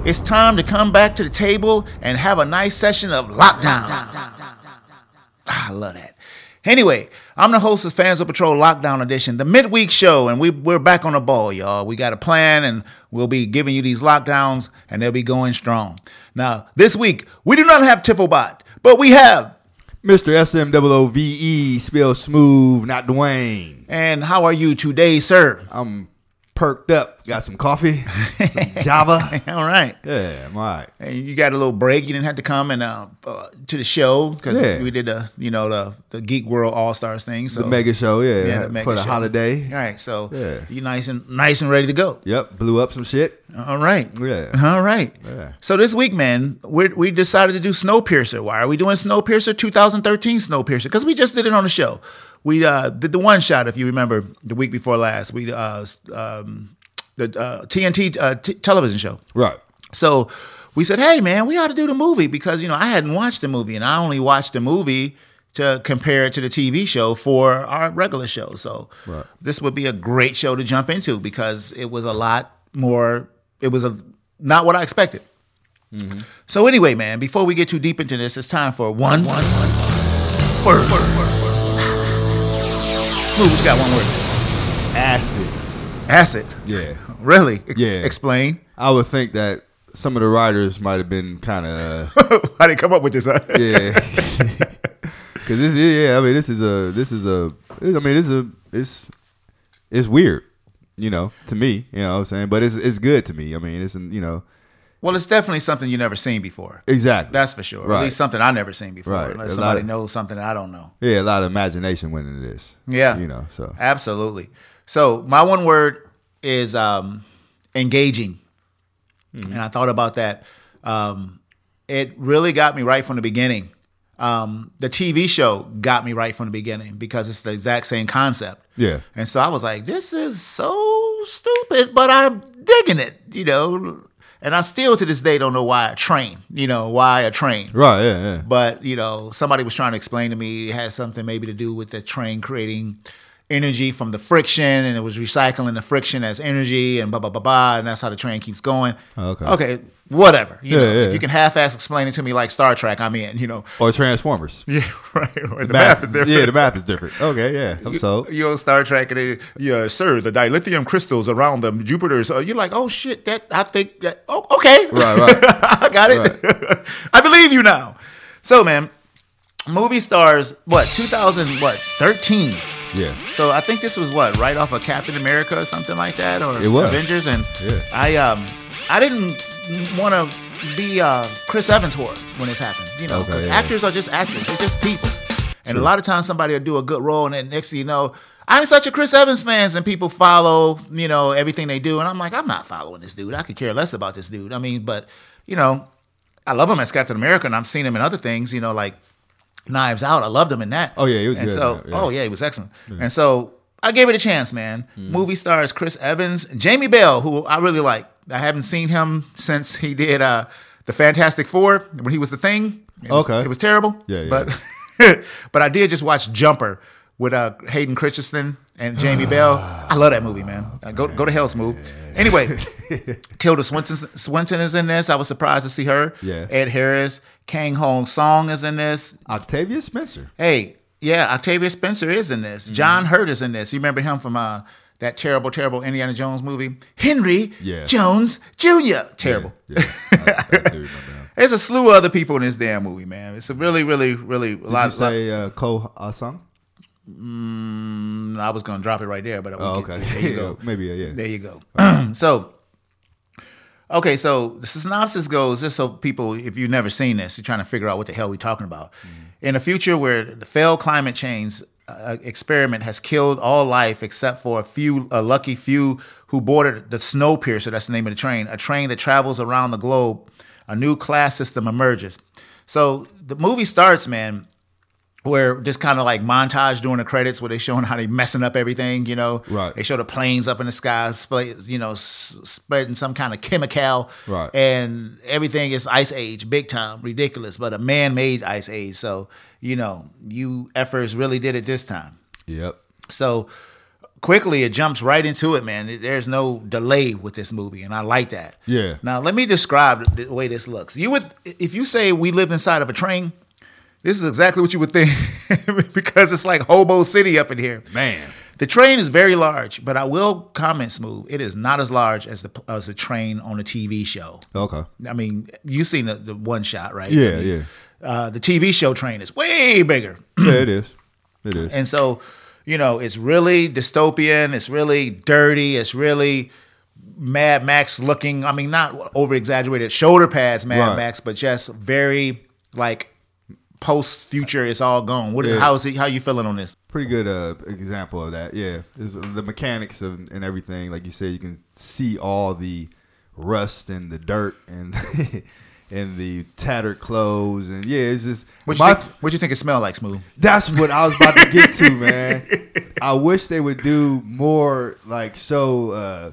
It's time to come back to the table and have a nice session of lockdown. I love that. Anyway, I'm the host of Fans of Patrol Lockdown Edition, the midweek show, and we're back on the ball, y'all. We got a plan, and we'll be giving you these lockdowns, and they'll be going strong. Now, this week, we do not have Tifobot, but we have Mr. SMOOVE, spelled smooth, not Dwayne. And how are you today, sir? I'm perked up. Got some coffee, some Java. All right. Yeah, I'm all right. And you got a little break. You didn't have to come and to the show because we did the Geek World All Stars thing. So the mega show, the mega for the show. holiday. All right, so you nice and ready to go. Yep, blew up some shit. All right. Yeah. All right. Yeah. So this week, man, we decided to do Snowpiercer. Why are we doing Snowpiercer? 2013 Snowpiercer because we just did it on the show. We did the one shot, if you remember, the week before last. We the TNT television show. Right. So we said, hey, man, we ought to do the movie because, I hadn't watched the movie and I only watched the movie to compare it to the TV show for our regular show. So This would be a great show to jump into because it was a lot more, it was not what I expected. Mm-hmm. So anyway, man, before we get too deep into this, it's time for one word. Smooth, what you got? One word. Acid. Yeah. Really? Yeah. Explain. I would think that some of the writers might have been kind of. How did they come up with this? Huh? Yeah. Because it's weird, to me. You know what I'm saying? But it's good to me. I mean, Well, it's definitely something you've never seen before. Exactly. That's for sure. Right. At least something I've never seen before. Right. Unless somebody knows something that I don't know. Yeah, a lot of imagination went into this. Yeah. So. Absolutely. So my one word is engaging. Mm-hmm. And I thought about that. It really got me right from the beginning. The TV show got me right from the beginning because it's the exact same concept. Yeah. And so I was like, this is so stupid, but I'm digging it, And I still to this day don't know why a train. Right, yeah. But, somebody was trying to explain to me it had something maybe to do with the train creating energy from the friction, and it was recycling the friction as energy and blah, blah, blah, blah, and that's how the train keeps going. Okay, whatever. If you can half-ass explain it to me like Star Trek, I'm in, Or Transformers. Yeah, right. The math is different. Yeah, the math is different. Okay, yeah. I'm sold. You're on Star Trek, and sir, the dilithium crystals around the Jupiter's. You're like, oh, shit, I think that, okay. Right. I got it. Right. I believe you now. So, man, movie stars, 2013? Yeah. So I think this was right off of Captain America or something like that, or it was. Avengers, and I didn't want to be Chris Evans for it when this happened, because actors are just actors, they're just people, and a lot of times somebody will do a good role, and then next thing you know, I'm such a Chris Evans fan, and people follow, everything they do, and I'm like, I'm not following this dude. I could care less about this dude. I mean, but I love him as Captain America, and I've seen him in other things, like Knives Out. I loved him in that. Oh, yeah, he was and good. So, he was excellent. Yeah. And so I gave it a chance, man. Movie stars Chris Evans, Jamie Bell, who I really like. I haven't seen him since he did the Fantastic Four when he was the Thing. It was terrible. Yeah. But I did just watch Jumper with Hayden Christensen and Jamie Bell. I love that movie, man. Go to hell, Smooth. Anyway, Tilda Swinton is in this. I was surprised to see her. Yeah. Ed Harris, Kang Hong Song is in this. Octavia Spencer. Hey, yeah, Octavia Spencer is in this. John Hurt is in this. You remember him from that terrible Indiana Jones movie? Henry Jones Jr. Terrible. Yeah. I do remember him. There's a slew of other people in this damn movie, man. It's a really, really, really Did you say Ko Sung? I was going to drop it right there, but okay. There you go. Maybe, yeah. There you go. So the synopsis goes, just so people, if you've never seen this, you're trying to figure out what the hell we're talking about. In a future where the failed climate change experiment has killed all life except for a lucky few who boarded the Snowpiercer, that's the name of the train, a train that travels around the globe, a new class system emerges. So the movie starts, man, where just kind of like montage during the credits where they showing how they messing up everything, Right. They show the planes up in the sky, spreading some kind of chemical. Right. And everything is ice age, big time, ridiculous, but a man-made ice age. So, you efforts really did it this time. Yep. So quickly it jumps right into it, man. There's no delay with this movie, and I like that. Yeah. Now let me describe the way this looks. You would, if you say we lived inside of a train, this is exactly what you would think because it's like Hobo City up in here. Man. The train is very large, but I will comment, Smooth, it is not as large as the train on a TV show. Okay. I mean, you've seen the one shot, right? Yeah, I mean, yeah. The TV show train is way bigger. Yeah, it is. It is. And so, it's really dystopian. It's really dirty. It's really Mad Max looking. I mean, not over exaggerated shoulder pads Mad Max, but just very like post future. It's all gone. How you feeling on this? Pretty good example of that. Yeah, the mechanics and everything. Like you said, you can see all the rust and the dirt and and the tattered clothes, and yeah, it's just. What you think it smelled like, Smooth? That's what I was about to get to, man. I wish they would do more, like show,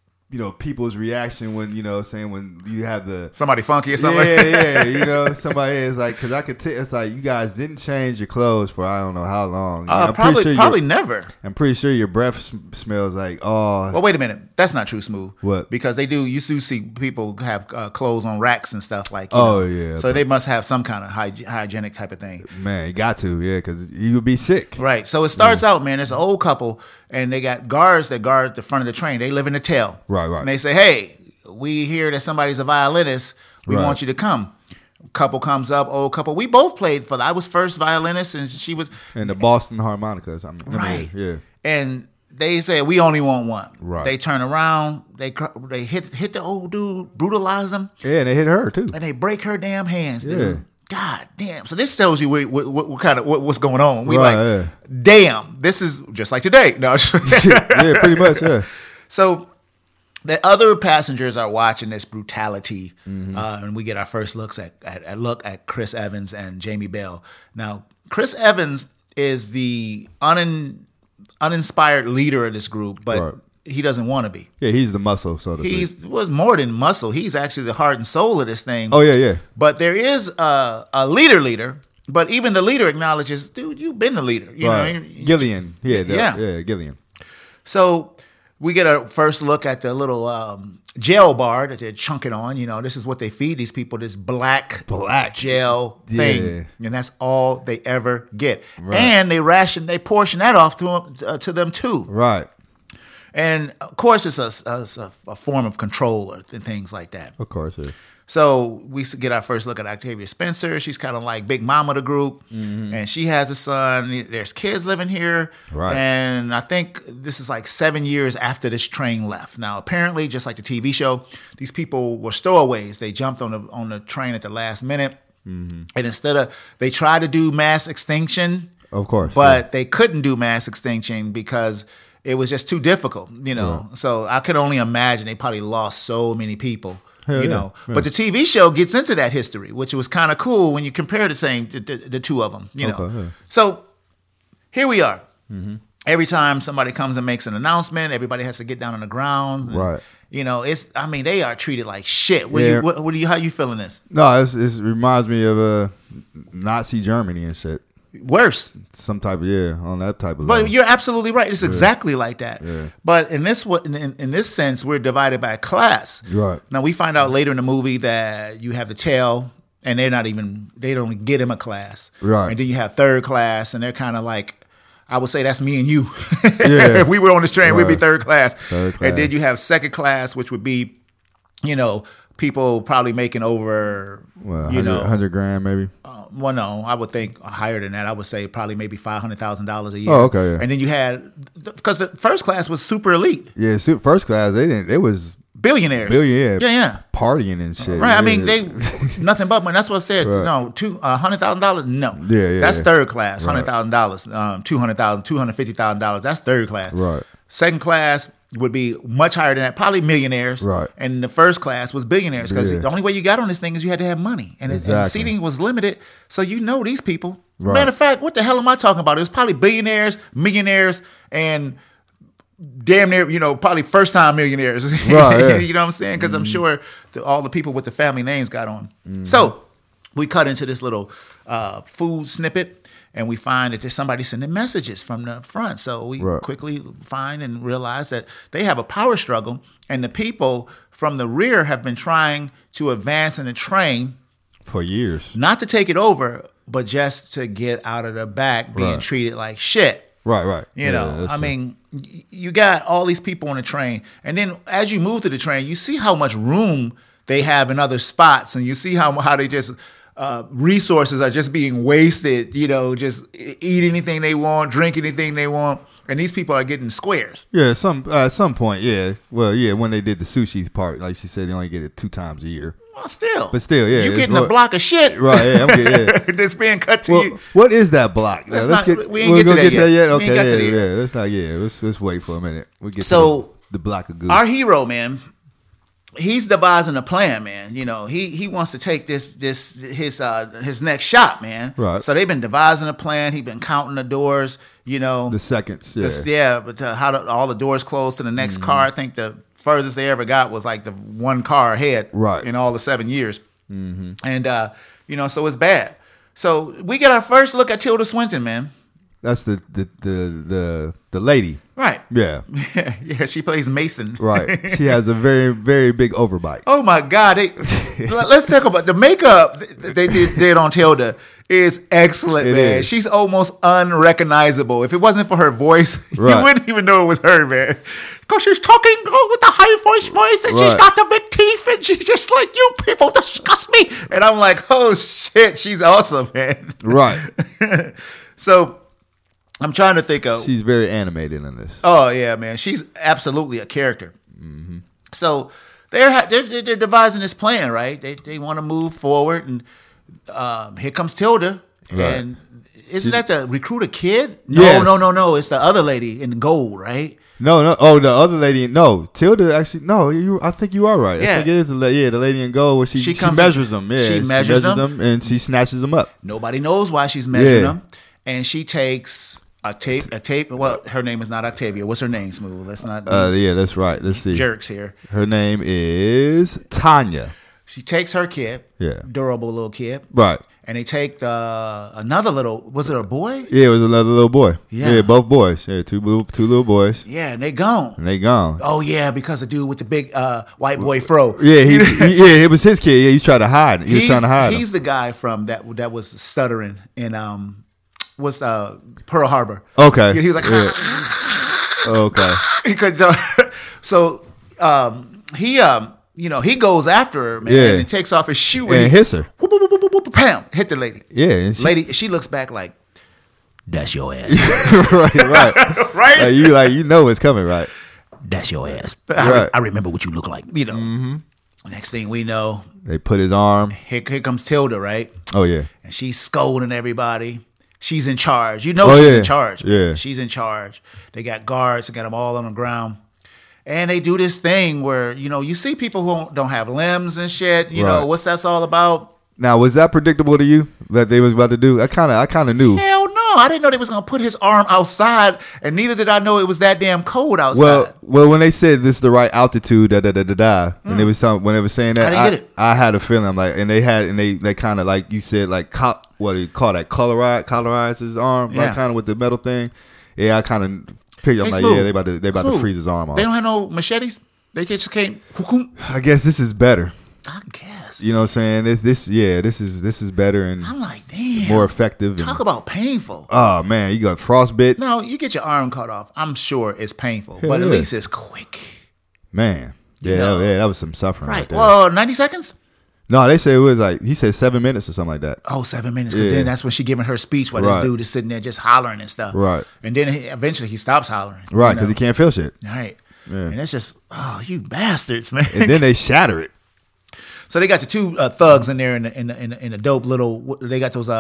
people's reaction when saying when you have the somebody funky or something. Yeah, somebody is like, because I could tell it's like you guys didn't change your clothes for I don't know how long. Probably never. I'm pretty sure your breath smells like Well, wait a minute, that's not true, Smooth. What? Because you do see people have clothes on racks and stuff like. Yeah. So they must have some kind of hygienic type of thing. Man, you got to, yeah, because you would be sick. Right. So it starts out, man. There's an old couple, and they got guards that guard the front of the train. They live in the tail. Right. And they say, hey, we hear that somebody's a violinist. We want you to come. Couple comes up, old couple. We both played I was first violinist, and she was. And the Boston harmonicas. Right. Yeah. And they say, we only want one. Right. They turn around. They hit the old dude, brutalize him. Yeah, and they hit her, too. And they break her damn hands, dude. Yeah. God damn. So this tells you what kind of what's going on. We Right, damn, this is just like today. No. Yeah, pretty much, yeah. So the other passengers are watching this brutality, and we get our first looks at Chris Evans and Jamie Bell. Now, Chris Evans is the uninspired leader of this group, but he doesn't want to be. Yeah, he's the muscle, so to speak. He was more than muscle. He's actually the heart and soul of this thing. Oh, yeah. But there is a leader, but even the leader acknowledges, dude, you've been the leader. You know, Gillian. Yeah, Gillian. So we get a first look at the little gel bar that they're chunking on. This is what they feed these people, this black gel thing. And that's all they ever get. Right. And they portion that off to them too. Right. And of course, it's a form of control and things like that. Of course, yeah. So we get our first look at Octavia Spencer. She's kind of like big mama of the group, and she has a son. There's kids living here, right? And I think this is like 7 years after this train left. Now, apparently, just like the TV show, these people were stowaways. They jumped on the train at the last minute, and they tried to do mass extinction, of course, but they couldn't do mass extinction because it was just too difficult, Yeah. So I could only imagine they probably lost so many people, Yeah. But the TV show gets into that history, which was kind of cool when you compare the two of them, Yeah. So here we are. Every time somebody comes and makes an announcement, everybody has to get down on the ground. Right. They are treated like shit. How you feeling this? No, it reminds me of Nazi Germany and shit. Worse. Some type of, on that type of level. But you're absolutely right. It's exactly like that. Yeah. But in this sense, we're divided by class. Right. Now, we find out later in the movie that you have the tail, and they don't get him a class. Right. And then you have third class, and they're kind of like, I would say that's me and you. Yeah. If we were on this train, we'd be third class. Third class. And then you have second class, which would be, people probably making over, 100 grand maybe. Well, no, I would think higher than that. I would say probably maybe $500,000 a year. Oh, okay. Yeah. And then you had, because the first class was super elite. Yeah, first class, it was billionaires. Yeah. Partying and shit. Right. Yeah. I mean, they nothing but money. That's what I said. Right. No, $100,000. No. Yeah. That's third class. $100,000. $200,000, $250,000. That's third class. Right. Second class would be much higher than that, probably millionaires. Right. And the first class was billionaires because the only way you got on this thing is you had to have money. And, and seating was limited. So these people. Right. Matter of fact, what the hell am I talking about? It was probably billionaires, millionaires, and damn near, probably first time millionaires. Right, yeah. You know what I'm saying? Because I'm sure all the people with the family names got on. So we cut into this little food snippet, and we find that there's somebody sending messages from the front. So we quickly find and realize that they have a power struggle, and the people from the rear have been trying to advance in the train for years, not to take it over, but just to get out of the back, being treated like shit. Right. You know, I mean, you got all these people on the train, and then as you move to the train, you see how much room they have in other spots, and you see how they just resources are just being wasted. You know, just eat anything they want, drink anything they want, and these people are getting squares. Yeah, at some point, yeah. Well, yeah, when they did the sushi part, like she said, they only get it 2 times a year. Well, still, yeah, you getting a block of shit, right? Yeah, I'm getting, yeah. That's being cut to you. What is that block? We ain't get to that yet. Okay, yeah. Let's not. Yeah, let's wait for a minute. We get to the block of goo. Our hero, man, he's devising a plan, man. You know, he wants to take his next shot, man. Right. So they've been devising a plan. He's been counting the doors. You know, the seconds. But all the doors closed to the next car. I think the furthest they ever got was like the 1 car ahead, right, in all the 7 years. And you know, so it's bad. So we get our first look at Tilda Swinton, man. That's the lady, right? Yeah, yeah. She plays Mason, right? She has a very, very big overbite. Oh my God! Let's talk about the makeup they did on Tilda. Is excellent, man. She's almost unrecognizable. If it wasn't for her voice, you wouldn't even know it was her, man. Because she's talking with a high voice, and she's got the big teeth, and she's just like, you people disgust me. And I'm like, oh shit, she's awesome, man. Right. So I'm trying to think of. She's very animated in this. Oh yeah, man. She's absolutely a character. So they're devising this plan, right? They want to move forward, and here comes Tilda, and isn't that to recruit a kid? No, yes. no. It's the other lady in gold, right? No. Oh, the other lady. No, Tilda actually. No, I think you are right. Yeah. I think it is the lady in gold where she measures them. Yeah, she measures them, and she snatches them up. Nobody knows why she's measuring them, and she takes a tape. Well, her name is not Octavia. What's her name, Smooth? Let's not. Yeah, that's right. Let's see. Jerks here. Her name is Tanya. She takes her kid, durable little kid, right? And they take another little. Was it a boy? Yeah, it was another little boy. Yeah, both boys. Yeah, two little boys. Yeah, and they gone. Oh yeah, because the dude with the big white boy fro. Yeah, it was his kid. Yeah, he's trying to hide. He's trying to hide. He's the guy from that was stuttering in what's Pearl Harbor. Okay, he was like, okay. He could. So you know, he goes after her, man, and he takes off his shoe and hits her. Whoop, whoop, whoop, whoop, whoop, bam, hit the lady. Yeah, and lady. She looks back like, "That's your ass." right. Right. You know it's coming, right? That's your ass. Right. I remember what you look like. You know. Next thing we know, they put his arm. Here comes Tilda, right? Oh yeah. And she's scolding everybody. She's in charge. You know she's in charge. Man. Yeah. She's in charge. They got guards. They got them all on the ground. And they do this thing where, you know, you see people who don't have limbs and shit. You know, what's that's all about? Now, was that predictable to you that they was about to do? I kind of knew. Hell no. I didn't know they was going to put his arm outside, and neither did I know it was that damn cold outside. Well, when they said this is the right altitude, and it was when they were saying that, I had a feeling. I'm like, and they kind of, like you said, like, what do you call that? Colorize his arm, like kind of with the metal thing. Yeah, I kind of. I'm like, yeah, they about to freeze his arm off. They don't have no machetes. They just can't. I guess this is better. I guess. You know what I'm saying? This is better and I'm like, damn, more effective. Talk about painful. Oh man, you got frostbite. No, you get your arm cut off. I'm sure it's painful, but at least it's quick. Man, that was some suffering. Right. Well, 90 seconds. No, they say it was like, he said 7 minutes or something like that. Oh, 7 minutes. Because then that's when she giving her speech while this dude is sitting there just hollering and stuff. Right. And then eventually he stops hollering. Right, because he can't feel shit. All right. Yeah. And it's just, oh, you bastards, man. And then they shatter it. So they got the two thugs in there in the dope little, they got those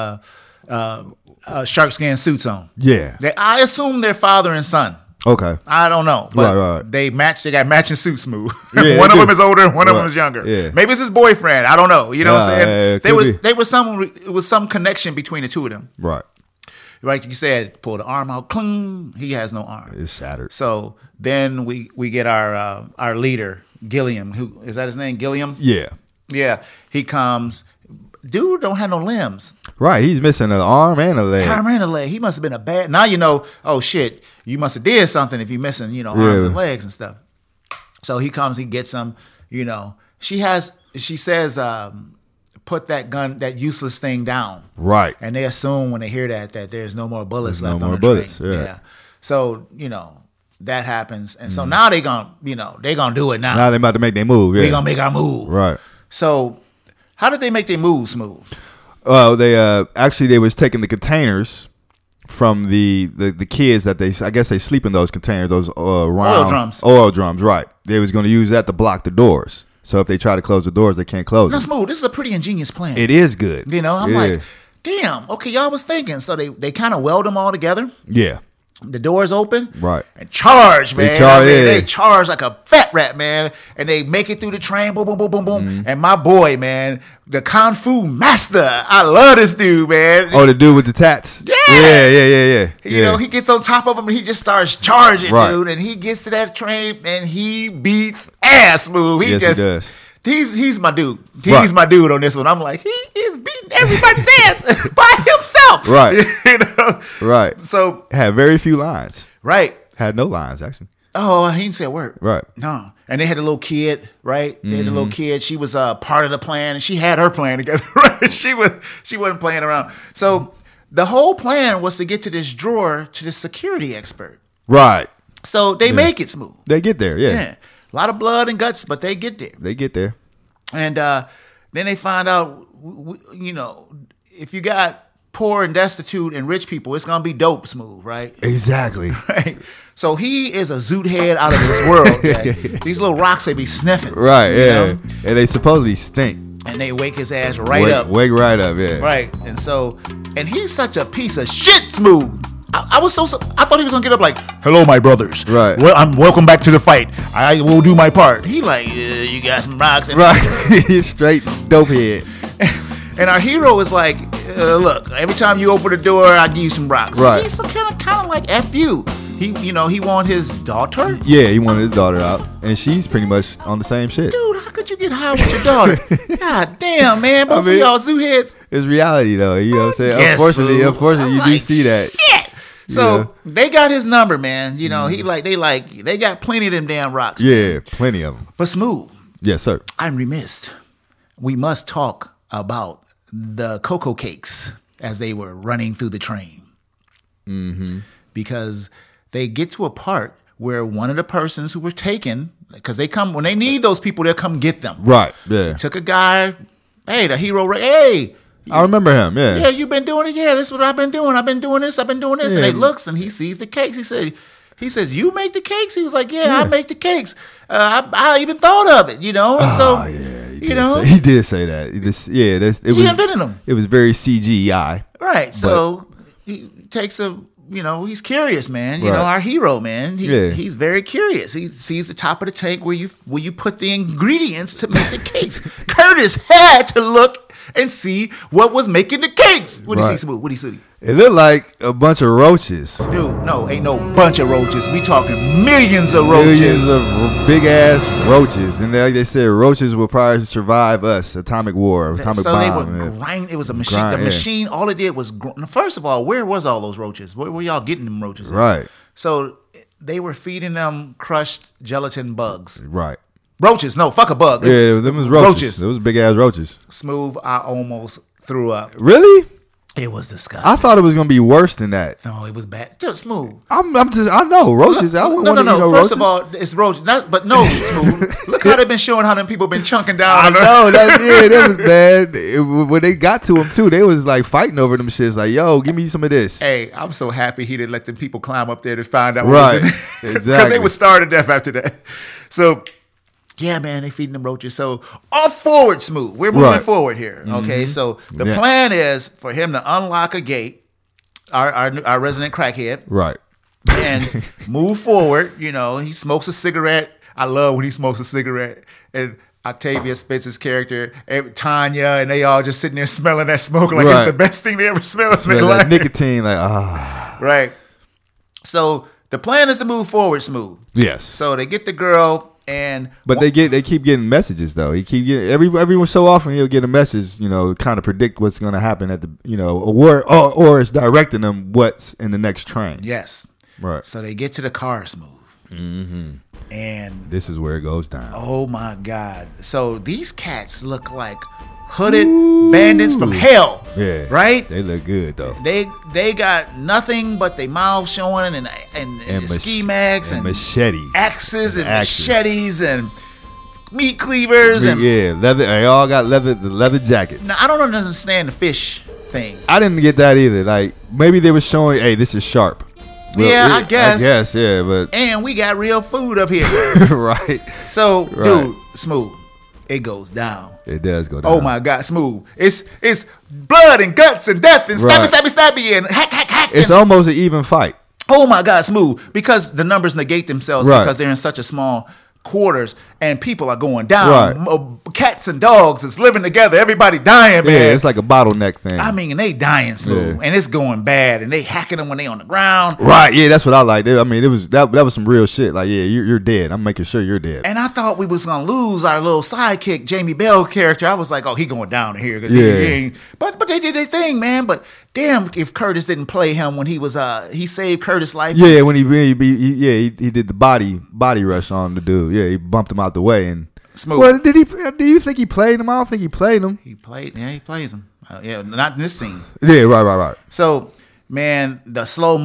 shark skin suits on. Yeah. I assume they're father and son. Okay. I don't know. But right. They got matching suits, Smooth. Yeah, one of them is older and one of them is younger. Yeah. Maybe it's his boyfriend. I don't know. You know what I'm saying? Yeah, it was some connection between the two of them. Right. Like you said, pull the arm out, cling. He has no arm. It's shattered. So then we get our leader, Gilliam. Who is that his name? Gilliam? Yeah. Yeah. He comes. dude don't have no limbs. Right. He's missing an arm and a leg. Arm and a leg. He must have been a bad. Now you know. Oh shit! You must have did something if you missing, you know, arms and legs and stuff. So he comes. He gets them. You know. She says, put that useless thing down. Right. And they assume when they hear that there's no more bullets left on the bullets, train. yeah. So, you know, that happens. And so now they gonna do it now. Now they about to make their move. Yeah. They gonna make our move. Right. So how did they make their move smooth? Well, they was taking the containers from the kids that I guess they sleep in those containers, those round oil drums. Right. They was going to use that to block the doors. So if they try to close the doors, they can't close them. That's smooth. This is a pretty ingenious plan. It is good. You know, I'm like, damn, okay, y'all was thinking. So they kind of weld them all together. Yeah. The doors open. Right. And charge, man. They charge like a fat rat, man. And they make it through the train. Boom, boom, boom, boom, boom. Mm-hmm. And my boy, man, the Kung Fu master. I love this dude, man. Oh, the dude with the tats? Yeah. You know, he gets on top of him and he just starts charging, right. dude. And he gets to that train and he beats ass, smooth. He does. He's my dude. He's my dude on this one. I'm like, he is beating everybody's ass by himself. Right. You know? Right. So had very few lines. Right. Had no lines, actually. Oh, he didn't say a word. Right. No. And they had a little kid, right? They had a little kid. She was part of the plan, and she had her plan together, right? She wasn't playing around. So the whole plan was to get to this drawer to the security expert. Right. So they make it smooth. They get there, yeah. A lot of blood and guts, but they get there. And then they find out, you know, if you got poor and destitute and rich people, it's going to be dope smooth, right? Exactly. Right. So he is a zoot head out of this world. Right? These little rocks, they be sniffing. Right, yeah. Know? And they supposedly stink. And they wake his ass wake up. Wake right up, yeah. Right. And he's such a piece of shit smooth. I thought he was gonna get up like, "Hello, my brothers. Right. Well, I'm welcome back to the fight. I will do my part." He like, "You got some rocks." And right. Straight dope head. And our hero is like, "Look, every time you open the door, I give you some rocks." Right. He's kind of like F you. He want his daughter. Yeah, he wanted his daughter out, and she's pretty much on the same shit. Dude, how could you get high with your daughter? God damn, man, both of y'all zoo heads. It's reality though. You know what I'm saying? Yes, unfortunately, you do see that. Shit. So they got his number, man. You know, they got plenty of them damn rocks. Yeah, man. plenty of them. But smooth. Yes, sir. I'm remiss. We must talk about the cocoa cakes as they were running through the train. Mm-hmm. Because they get to a part where one of the persons who were taken, because when they need those people, they'll come get them. Right. Yeah. Took a guy. Hey, the hero. Hey. I remember him, yeah. Yeah, you've been doing it? Yeah, that's what I've been doing. I've been doing this. Yeah. And he looks and he sees the cakes. He says, you make the cakes? He was like, yeah. I make the cakes. I even thought of it, you know? And so, he did say that. He invented them. It was very CGI. Right. So he takes he's curious, man. You know, our hero, man. He's very curious. He sees the top of the tank where you put the ingredients to make the cakes. Curtis had to look and see what was making the cakes. What do you see, Smooth? What do you see? It looked like a bunch of roaches. Dude, no, ain't no bunch of roaches. We talking millions of roaches. Millions of big ass roaches. And like they said, roaches will probably survive us. Atomic war, atomic bomb. They would grind. It was a machine. The machine, all it did was first of all, where was all those roaches? Where were y'all getting them roaches? Right. So they were feeding them crushed gelatin bugs. Right. Roaches, no, fuck a bug. Yeah, them was roaches. Those big ass roaches. Smooth, I almost threw up. Really? It was disgusting. I thought it was gonna be worse than that. No, it was bad. Just Smooth. I know roaches. I wouldn't want to eat no roaches. First of all, it's roaches. Smooth. Look how they've been showing how them people been chunking down. I know. That was bad. When they got to him too, they was like fighting over them shits. Like, yo, give me some of this. Hey, I'm so happy he didn't let them people climb up there to find out. Right. Exactly. Because they would starve to death after that. So. Yeah, man, they feeding them roaches. So off forward, Smooth. We're moving forward here. Okay, so the plan is for him to unlock a gate, our resident crackhead, right, and move forward. You know, he smokes a cigarette. I love when he smokes a cigarette, and Octavia Spencer's character, Tanya, and they all just sitting there smelling that smoke like it's the best thing they ever smelled in their life. Nicotine, like right. So the plan is to move forward, Smooth. Yes. So they get the girl. But they keep getting messages though. He keep getting every so often he'll get a message, kind of predict what's going to happen at the, or it's directing them what's in the next train. Yes. Right. So they get to the car smooth. Mm-hmm. And this is where it goes down. Oh my God. So these cats look like hooded bandits from hell. Yeah. Right? They look good though. They got nothing but their mouths showing and ski mags and machetes. Axes and machetes and meat cleavers and leather. They all got leather jackets. Now I don't understand the fish thing. I didn't get that either. Like maybe they were showing, hey, this is sharp. Well, I guess, yeah, but and we got real food up here. Right. So, dude, smooth. It goes down. It does go down. Oh my God, smooth. It's blood and guts and death and stabby and hack. It's almost an even fight. Oh my God, smooth. Because the numbers negate themselves because they're in such a small quarters and people are going down. Right. Cats and dogs is living together. Everybody dying, man. Yeah, it's like a bottleneck thing. I mean, and they dying smooth, and it's going bad, and they hacking them when they on the ground. Right? Yeah, that's what I like. I mean, it was that was some real shit. Like, yeah, you're dead. I'm making sure you're dead. And I thought we was gonna lose our little sidekick, Jamie Bell character. I was like, oh, he going down here. But they did their thing, man. But damn, if Curtis didn't play him when he was he saved Curtis' life. Yeah, when he did the body rush on the dude. Yeah, he bumped him out the way and. Smooth. Well, do you think he played him? I don't think he played him. He plays him. Not in this scene. Yeah, right. So, man, the slow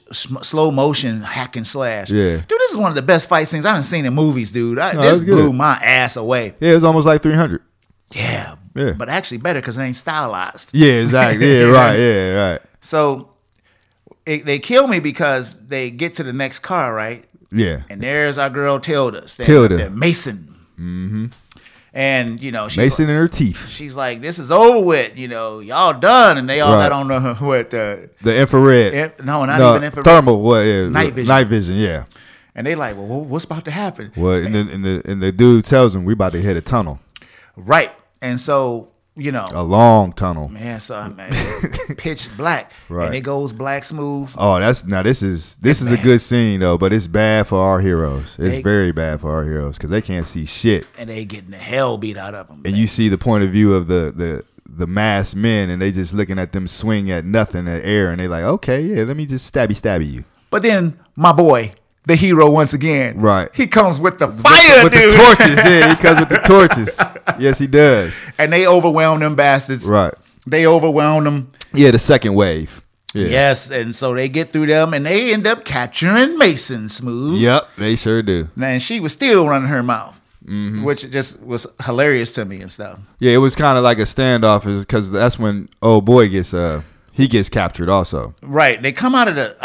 motion hack and slash. Yeah, dude, this is one of the best fight scenes I've seen in movies, dude. This blew my ass away. Yeah, it's almost like 300. Yeah, but actually better because it ain't stylized. Yeah, exactly. Yeah, right. Yeah, right. So they kill me because they get to the next car, right? Yeah, and there's our girl Tilda. Mason. Mm-hmm. And she's Mason in her teeth. She's like, "This is over with. Y'all done." And they all got on the infrared. Even infrared. Thermal. What? Yeah, night vision. Night vision. Yeah. And they like, "Well, what's about to happen?" Well, and the dude tells them we about to hit a tunnel. Right. And so a long tunnel. Man, pitch black. Right. And it goes black smooth. Oh, this is a good scene though, but it's bad for our heroes. It's very bad for our heroes because they can't see shit. And they getting the hell beat out of them. And you see the point of view of the masked men, and they just looking at them swing at nothing at air, and they like, okay, yeah, let me just stabby you. But then my boy, the hero once again. Right. He comes with the fire, with dude. The torches. Yeah, he comes with the torches. Yes, he does. And they overwhelm them bastards. Right. They overwhelm them. Yeah, the second wave. Yeah. Yes, and so they get through them, and they end up capturing Mason smooth. Yep, they sure do. And she was still running her mouth, which just was hilarious to me and stuff. Yeah, it was kind of like a standoff because that's when old boy gets captured also. Right. They come out of the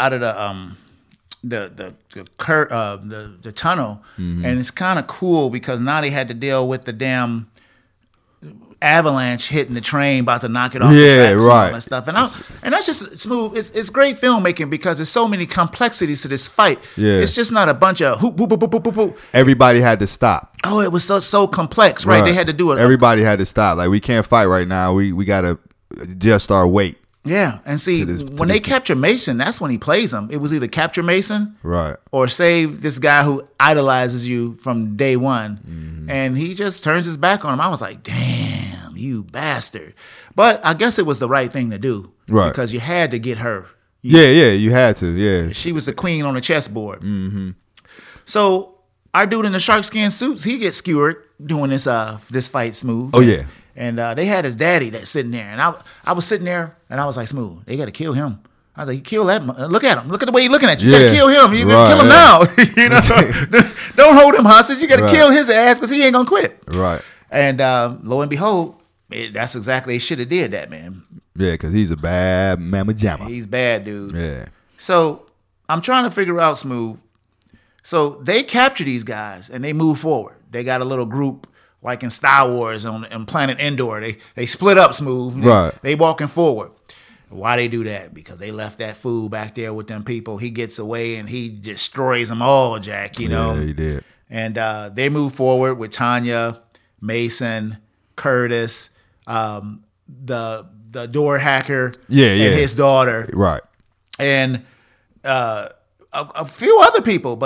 tunnel, and it's kind of cool because now they had to deal with the damn avalanche hitting the train, about to knock it off the tracks and all that stuff. And that's just smooth. It's great filmmaking because there's so many complexities to this fight. Yeah. It's just not a bunch of hoop, boop, boop, boop, boop, boop. Everybody had to stop. Oh, it was so complex, right? They had to do it. Everybody had to stop. Like, we can't fight right now. We got to adjust our weight. Yeah, and see, when they capture Mason, that's when he plays him. It was either capture Mason, right, or save this guy who idolizes you from day one, and he just turns his back on him. I was like, damn, you bastard. But I guess it was the right thing to do, right, because you had to get her. You had to, yeah. She was the queen on the chessboard. Mm-hmm. So our dude in the shark skin suits, he gets skewered doing this fight smooth. Oh, yeah. And they had his daddy that's sitting there. And I was sitting there, and I was like, smooth, they got to kill him. I was like, kill that. Look at him. Look at the way he's looking at you. You got to kill him. You got to kill him now. Don't hold him hostage. You got to kill his ass because he ain't going to quit. Right. And lo and behold, that's exactly, he should have did that, man. Yeah, because he's a bad mamma jamma. He's bad, dude. Yeah. So I'm trying to figure out, smooth. So they capture these guys, and they move forward. They got a little group like in Star Wars on Planet Endor. They split up smooth. Right. They walking forward. Why they do that? Because they left that fool back there with them people. He gets away and he destroys them all, Jack, know? Yeah, he did. And they move forward with Tanya, Mason, Curtis, the door hacker, and his daughter. Right. And a few other people, but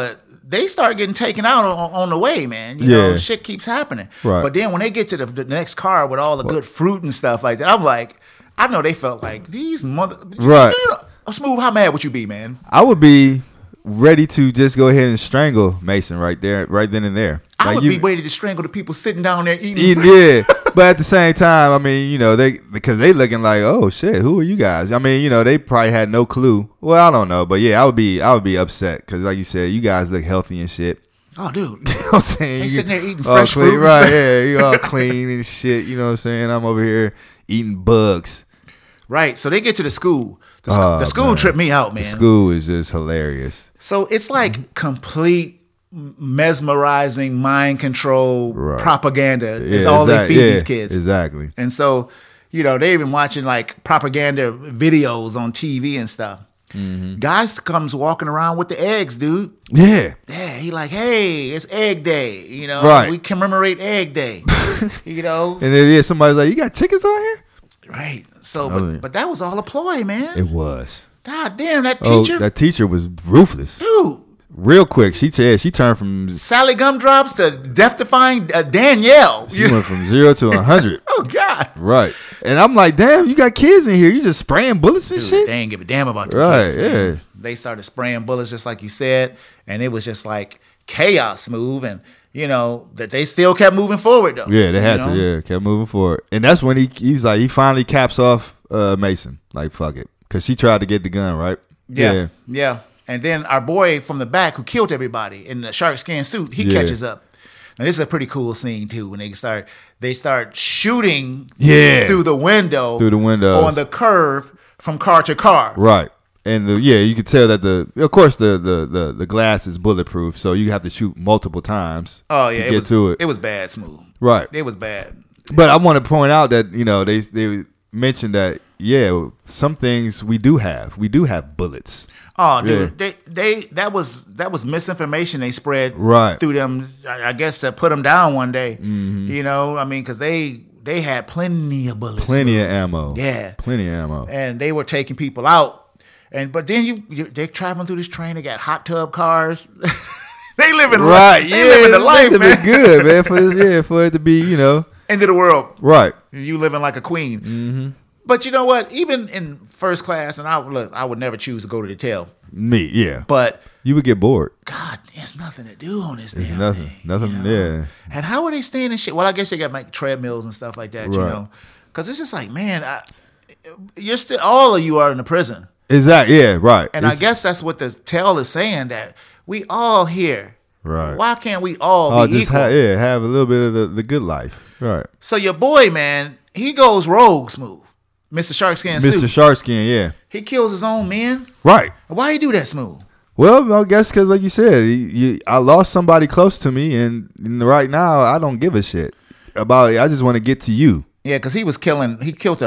they start getting taken out on the way, man. You know, Yeah. shit keeps happening. Right. But then when they get to the next car with all the good fruit and stuff like that, I'm like, I know they felt like these Right. Smooth, how mad would you be, man? I would be ready to just go ahead and strangle Mason right there, right then and there. I Like would you- be ready to strangle the people sitting down there eating. Yeah, but at the same time, I mean, you know, because they looking like, oh shit, who are you guys? I mean, you know, they probably had no clue. Well, I don't know, but yeah, I would be upset because, like you said, you guys look healthy and shit. Oh, dude. You know what I'm saying? They You sitting there eating all fresh clean, fruit and right? stuff. Yeah, you all clean and shit. You know what I'm saying? I'm over here eating bugs. Right. So they get to the school. The Oh, school man. tripped me out, man. The school is just hilarious. So it's like complete mesmerizing mind control propaganda is all they feed these kids. Exactly. And so, you know, they even watching like propaganda videos on TV and stuff. Guys comes walking around with the eggs, dude. Yeah. Yeah, he like, hey, it's Egg Day. You know, Right. we commemorate Egg Day. You know, And it is somebody's like, you got chickens on here? right. So, Oh, yeah. but that was all a ploy, man. It was. God damn, that Oh, teacher, that teacher was ruthless. dude. Real quick, she turned from Sally Gumdrops to death-defying Danielle. she went from 0 to 100. Oh God! Right. And I'm like, damn, you got kids in here. You just spraying bullets and Dude, shit? they ain't give a damn about the Right, kids, man. yeah. They started spraying bullets just like you said, and it was just like chaos move, and you know that they still kept moving forward though. Yeah, they had You know? to. Yeah, kept moving forward. And that's when he was like, he finally caps off Mason. Like, fuck it. Because she tried to get the gun, right? Yeah. And then our boy from the back who killed everybody in the shark skin suit, he Yeah. catches up. Now this is a pretty cool scene too when they start shooting Yeah. through the window on the curve from car to car. Right. And you could tell that the glass is bulletproof, so you have to shoot multiple times. Oh yeah, to get to it. It was bad, Smooth. Right. It was bad. But I want to point out that, you know, they mentioned that, yeah, some things we do have. We do have bullets. Oh, dude, that was misinformation they spread Right. through them. I guess to put them down one day. You know, I mean, because they had plenty of bullets, Plenty of ammo. Yeah, Plenty of ammo. and they were taking people out. But then they're traveling through this train. They got hot tub cars. They living Right. They living the life, man. It's good, man. For it to be, you know. End of the world. Right. You living like a queen. Mm-hmm. But you know what? Even in first class, and I would never choose to go to the tail. Me, yeah. But You would get bored. God, there's nothing to do on this There's damn nothing. thing, Nothing, you know? yeah. And how are they staying in shit? Well, I guess they got like treadmills and stuff like that, you Right. know? Because it's just like, man, you're still, all of you are in the prison. Exactly. Yeah, right. And I guess that's what the tale is saying, that we all here. Right. Why can't we all be just equal? have a little bit of the good life. Right. So your boy, man, he goes rogue Smooth. Mr. Sharkskin Mr. Suit. Sharkskin, yeah. He kills his own men. Right. Why he do that, Smooth? Well, I guess because, like you said, I lost somebody close to me, and right now I don't give a shit about it. I just want to get to you. Yeah, because he killed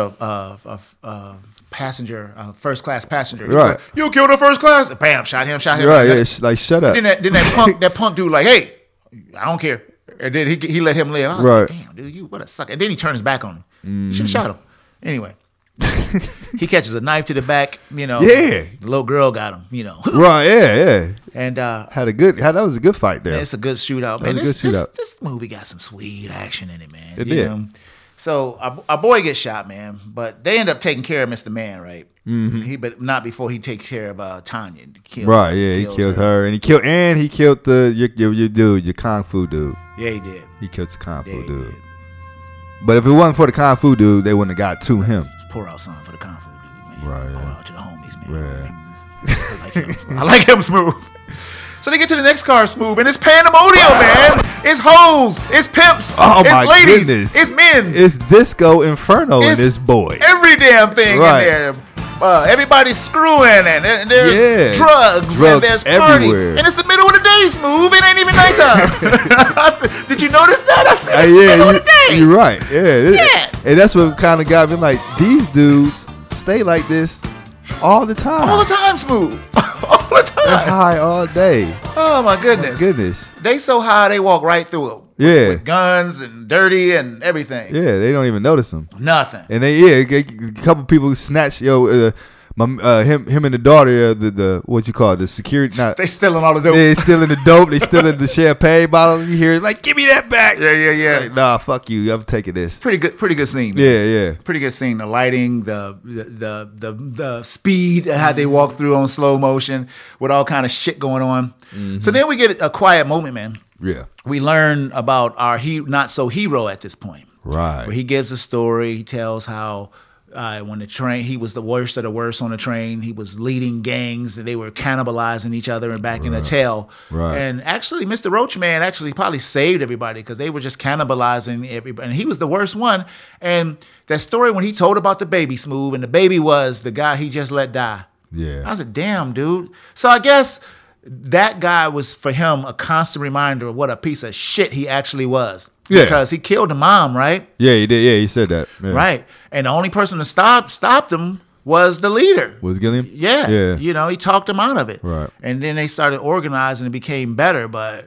a passenger, a first class passenger. He Right. was like, you killed a first class. Bam, shot him. Right. Yeah, like, shut up. Then that punk dude like, hey, I don't care. And then he let him live. I was Right. like, damn, dude, you what a sucker. And then he turned his back on him. You should have shot him. Anyway. He catches a knife to the back, you know. Yeah. The little girl got him, you know. Right. Yeah. And That was a good fight there. it's a good shootout, That man. was a good shootout. This movie got some sweet action in it, man. It You did. know? So our boy gets shot, man, but they end up taking care of Mr. Man, right? Mm-hmm. But not before he takes care of Tanya. Right. Yeah. He killed her, and he killed your dude, your kung fu dude. Yeah, he did. He killed the kung fu Yeah, he dude. did. But if it wasn't for the kung fu dude, they wouldn't have got to him. Pour out something for the kung fu dude, man. Right, Pour yeah. out to the homies, man. Right. I like him. I like him smooth. So they get to the next car smooth, and it's pandemonium, man. It's hoes, it's pimps, Oh, it's my ladies, goodness. it's men, It's Disco Inferno in It's this boy. every damn thing Right. in there. Everybody's screwing, and there's Yeah. drugs, and Drugs there's party, everywhere. and it's the middle of the day, smooth. It ain't even nighttime. I said, did you notice that? I said, it's the middle of the day. You're right. Yeah. Yeah. And that's what kind of got me like, these dudes stay like this all the time. All the time, smooth. All the They're time. high all day. Oh my goodness. Goodness. They so high they walk right through it. Yeah. With guns and dirty and everything. Yeah, they don't even notice them. Nothing. And a couple people snatch, him and the daughter, the what you call it, the security. Not, they stealing all the dope. They stealing the dope. They stealing the champagne bottle. You hear it like, give me that back. Yeah. Like, nah, fuck you. I'm taking this. Pretty good scene. Man. Yeah. Pretty good scene. The lighting, the speed, how they walk through on slow motion with all kind of shit going on. Mm-hmm. So then we get a quiet moment, man. Yeah. We learn about our not so hero at this point. Right. Where he gives a story. He tells how when the train, he was the worst of the worst on the train. He was leading gangs and they were cannibalizing each other and back in the tail. Right. And actually, Mr. Roachman actually probably saved everybody because they were just cannibalizing everybody. And he was the worst one. And that story when he told about the baby, Smooth, and the baby was the guy he just let die. Yeah. I was like, damn, dude. So I guess that guy was, for him, a constant reminder of what a piece of shit he actually was. Yeah. Because he killed the mom, right? Yeah, he did. Yeah, he said that. Yeah. Right. And the only person to stop him was the leader. Was Gilliam? Yeah. Yeah. You know, he talked him out of it. Right. And then they started organizing and became better. But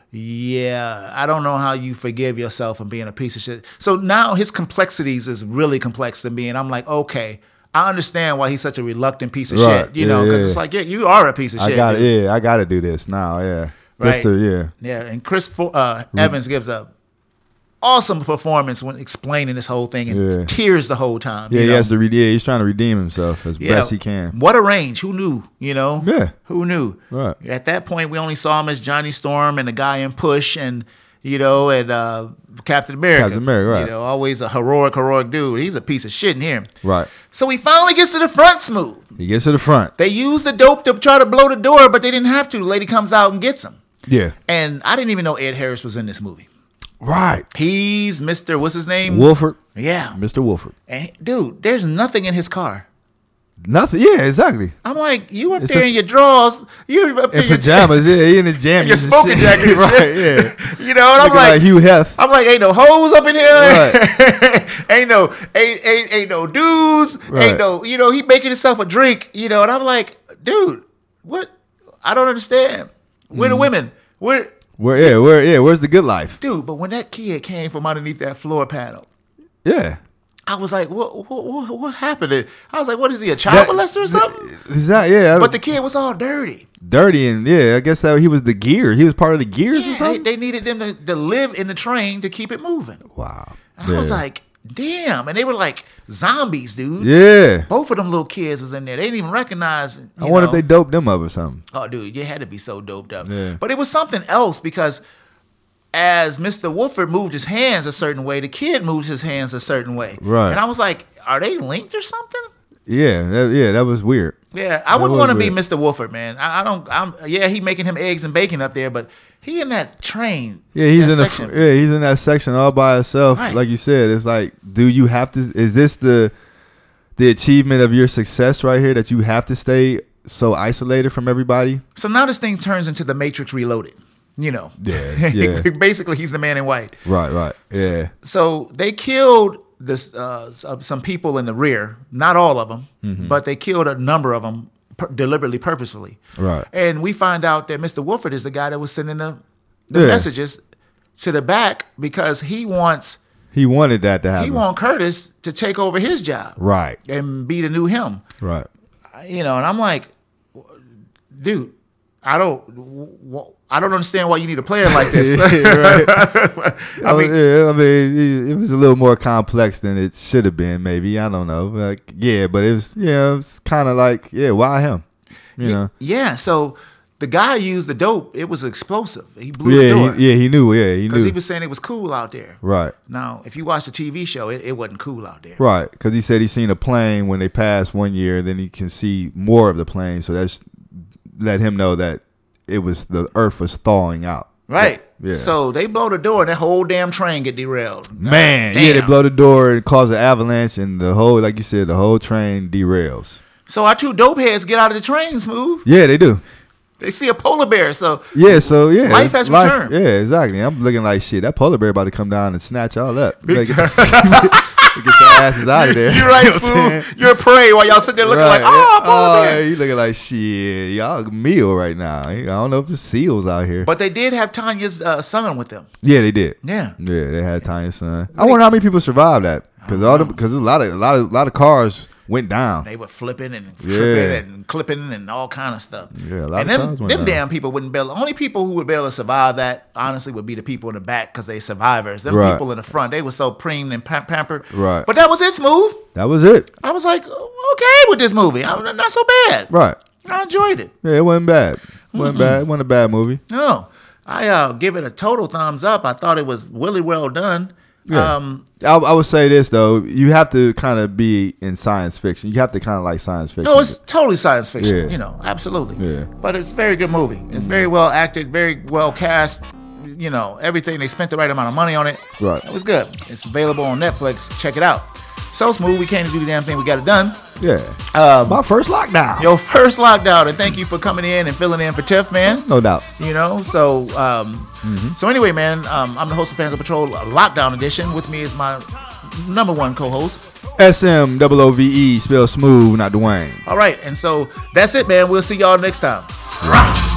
yeah, I don't know how you forgive yourself for being a piece of shit. So now his complexities is really complex to me. And I'm like, okay, I understand why he's such a reluctant piece of shit. You know, because it's like, yeah, you are a piece of shit. I got to do this now. Yeah. Right. Yeah. Yeah. And Chris Evans gives a awesome performance when explaining this whole thing and tears the whole time. Yeah, you know? he has to he's trying to redeem himself as best he can. What a range. Who knew? You know? Yeah. Who knew? Right. At that point, we only saw him as Johnny Storm and the guy in Push and, you know, and Captain America. Captain America, right. You know, always a heroic dude. He's a piece of shit in here. Right. So he finally gets to the front, Smooth. He gets to the front. They use the dope to try to blow the door, but they didn't have to. The lady comes out and gets him. Yeah. And I didn't even know Ed Harris was in this movie. Right. He's Mr. What's his name? Wolford. Yeah. Mr. Wolford. And dude, there's nothing in his car. Nothing. Yeah, exactly. I'm like, you up there in your drawers, you up there in pajamas, he in his jammies, your smoking jacket, and right? Shit. Yeah. You know, and I'm like Hugh Hef. I'm like, ain't no hoes up in here, right? ain't no dudes, right. Ain't no, you know, he making himself a drink, you know, and I'm like, dude, what? I don't understand. Where the women? Where's the good life? Dude, but when that kid came from underneath that floor panel, yeah, I was like, what happened? I was like, what is he, a child molester or something? Yeah. But the kid was all dirty. And I guess that he was the gear. He was part of the gears or something? They needed them to live in the train to keep it moving. Wow. And I was like, damn. And they were like zombies, dude. Yeah. Both of them little kids was in there. They didn't even recognize. I wonder if they doped them up or something. Oh, dude, you had to be so doped up. Yeah. But it was something else because as Mr. Wolford moved his hands a certain way, the kid moved his hands a certain way. Right. And I was like, are they linked or something? Yeah, that was weird. Yeah, I wouldn't want to be Mr. Wolford, man. He making him eggs and bacon up there, but he in that train. Yeah, he's in that section all by himself. Right. Like you said, it's like, do you have to? Is this the achievement of your success right here that you have to stay so isolated from everybody? So now this thing turns into the Matrix Reloaded. You know. Yeah. Basically, he's the man in white. Right. Yeah. So they killed some people in the rear. Not all of them, but they killed a number of them deliberately, purposefully. Right. And we find out that Mr. Wolford is the guy that was sending the messages to the back because he wanted that to happen. He want Curtis to take over his job. Right. And be the new him. Right. You know, and I'm like, dude, I don't understand why you need a player like this. I mean, it was a little more complex than it should have been. Maybe, I don't know. Like, but it was, it's kind of like, why him? You know? Yeah. So the guy used the dope. It was explosive. He blew the door. He knew. He knew because he was saying it was cool out there. Right. Now, if you watch the TV show, it wasn't cool out there. Right. Because he said he seen a plane when they passed one year. Then he can see more of the plane. So that's let him know that the earth was thawing out. Right. Yeah. So they blow the door and that whole damn train get derailed. Man, they blow the door and cause an avalanche and the whole, like you said, the whole train derails. So our two dope heads get out of the train, Smooth. Yeah, they do. They see a polar bear, so life has returned. Yeah, exactly. I'm looking like shit. That polar bear about to come down and snatch y'all up. Get your asses out of there. You're right, Smooth. You're a prey while y'all sitting there looking like, polar bear. You looking like shit. Y'all meal right now. I don't know if there's seals out here. But they did have Tanya's son with them. Yeah, they did. Yeah, they had Tanya's son. I wonder how many people survived that because a lot of cars went down. They were flipping and tripping and clipping and all kind of stuff. Yeah, a lot and of them, cars went them down. damn people wouldn't be able. Only people who would be able to survive that, honestly, would be the people in the back because they survivors. Them Right. people in the front, they were so preened and pampered. Right. But that was it, Smooth. That was it. I was like, okay with this movie. I'm not so bad. Right. I enjoyed it. Yeah, it wasn't bad. Wasn't bad. It wasn't a bad movie. No, I give it a total thumbs up. I thought it was really well done. Yeah. I would say this though, you have to kind of be in science fiction. You have to kind of like science fiction. No, it's totally science fiction. Yeah. You know, absolutely. Yeah. But it's a very good movie. It's very well acted, very well cast. You know, everything. They spent the right amount of money on it. Right. It was good. It's available on Netflix. Check it out. So Smooth, we came to do the damn thing. We got it done. Yeah. My first lockdown. Your first lockdown, and thank you for coming in and filling in for Tiff, man. No doubt. You know, so so anyway, man, I'm the host of Fans of Patrol Lockdown Edition. With me is my number one co-host, SMOOVE, spelled smooth, not Dwayne. All right, and so that's it, man. We'll see y'all next time. Rah!